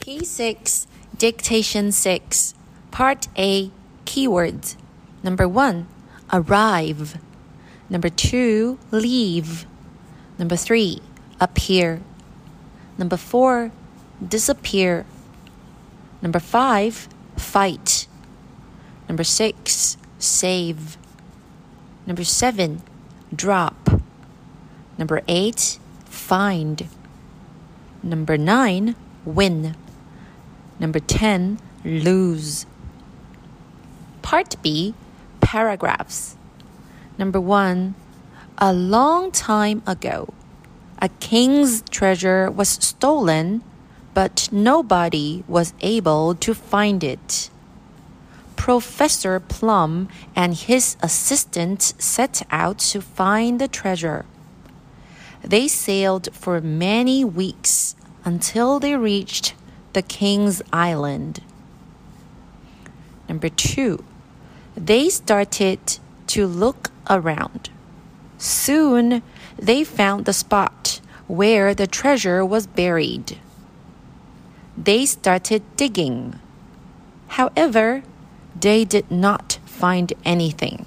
P6, Dictation 6, Part A, Keywords. Number 1, arrive. Number 2, leave. Number 3, appear. Number 4, disappear. Number 5, fight. Number 6, save. Number 7, drop. Number 8, find. Number 9, win. Number 10, lose. Part B, paragraphs. Number 1, a long time ago, a king's treasure was stolen, but nobody was able to find it. Professor Plum and his assistant set out to find the treasure. They sailed for many weeks until they reached the King's Island. Number 2, they started to look around. Soon, they found the spot where the treasure was buried. They started digging. However, they did not find anything.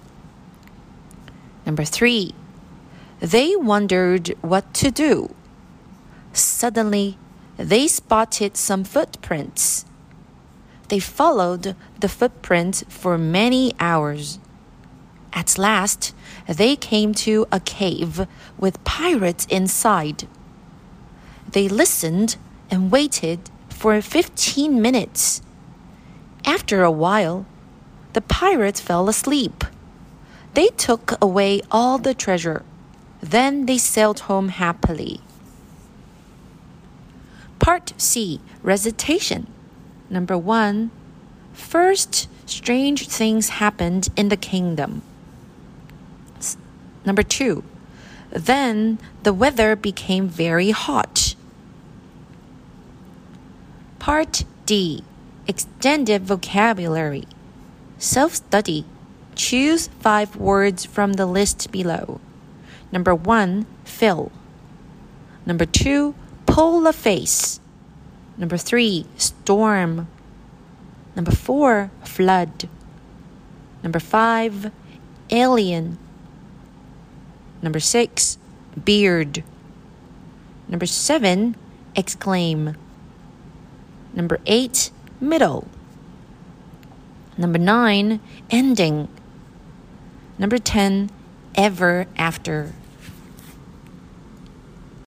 Number 3, they wondered what to do. Suddenly, they spotted some footprints. They followed the footprints for many hours. At last, they came to a cave with pirates inside. They listened and waited for 15 minutes. After a while, the pirates fell asleep. They took away all the treasure. Then they sailed home happily. Part C, recitation. Number 1, first, strange things happened in the kingdom. Number 2, then the weather became very hot. Part D, extended vocabulary. Self-study. Choose 5 words from the list below. Number 1, fill. Number 2, pull a face. Number 3, storm. Number 4, flood. Number 5, alien. Number 6, beard. Number 7, exclaim. Number 8, middle. Number 9, ending. Number 10, ever after.